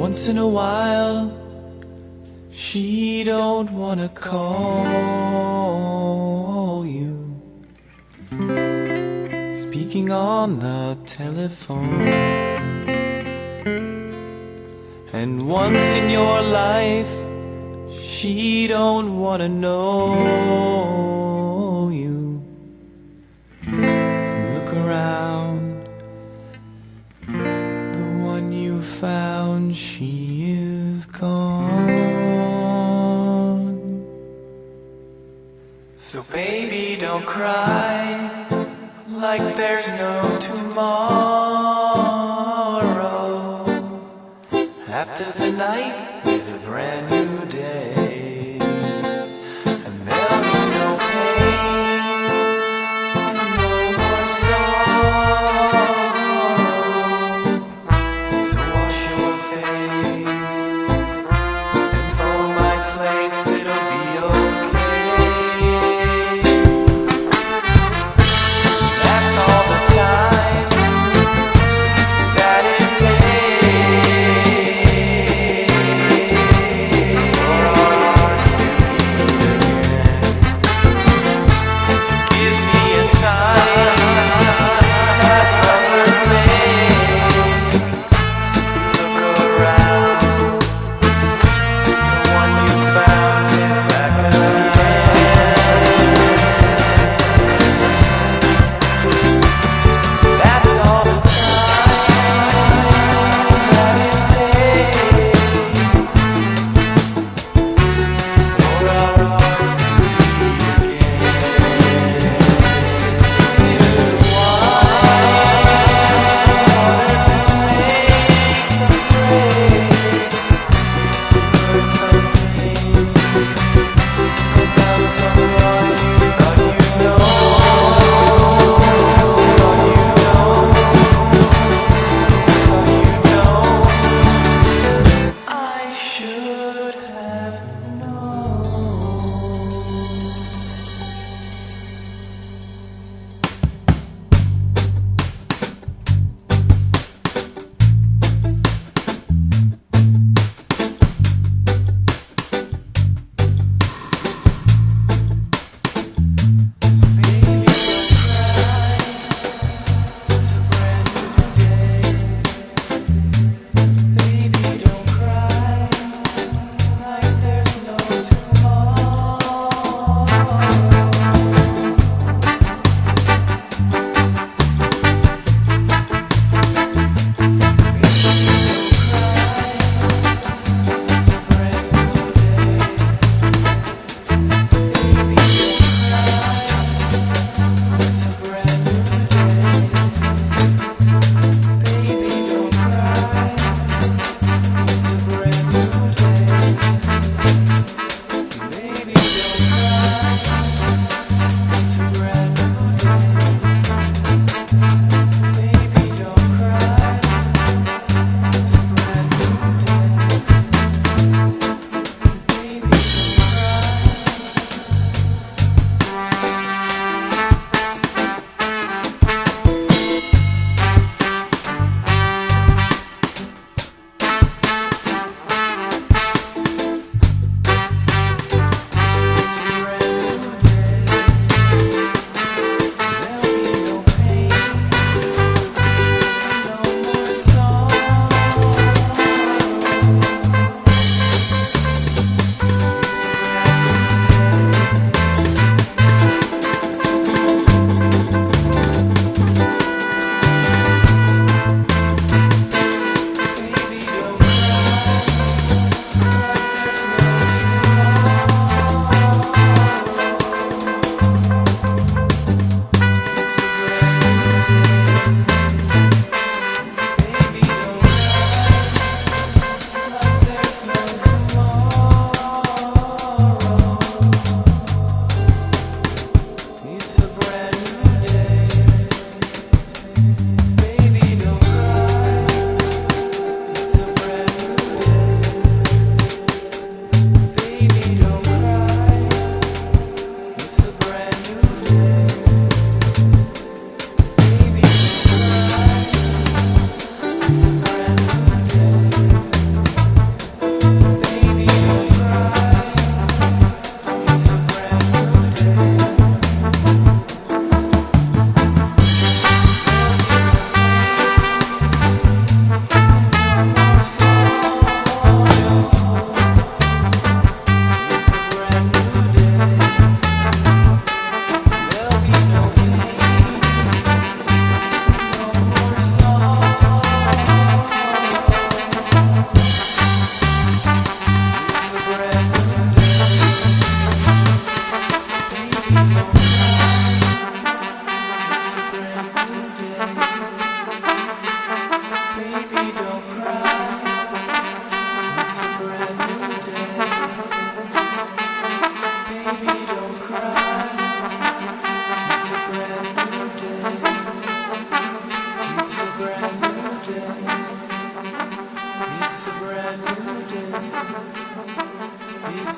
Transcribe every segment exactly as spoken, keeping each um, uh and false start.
once in a while she don't wanna call you, speaking on the telephone. And once in your life she don't wanna know you. You look around, the one you found, she is gone. So baby, don't cry like there's no tomorrow. After the night is a brand new day, and there'll be no pain, no more sorrow. So wash your face and phone my place, it'll be okay. That's all the time that it takes.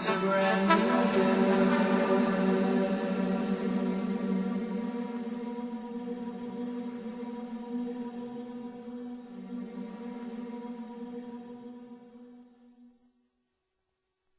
It's a brand new day.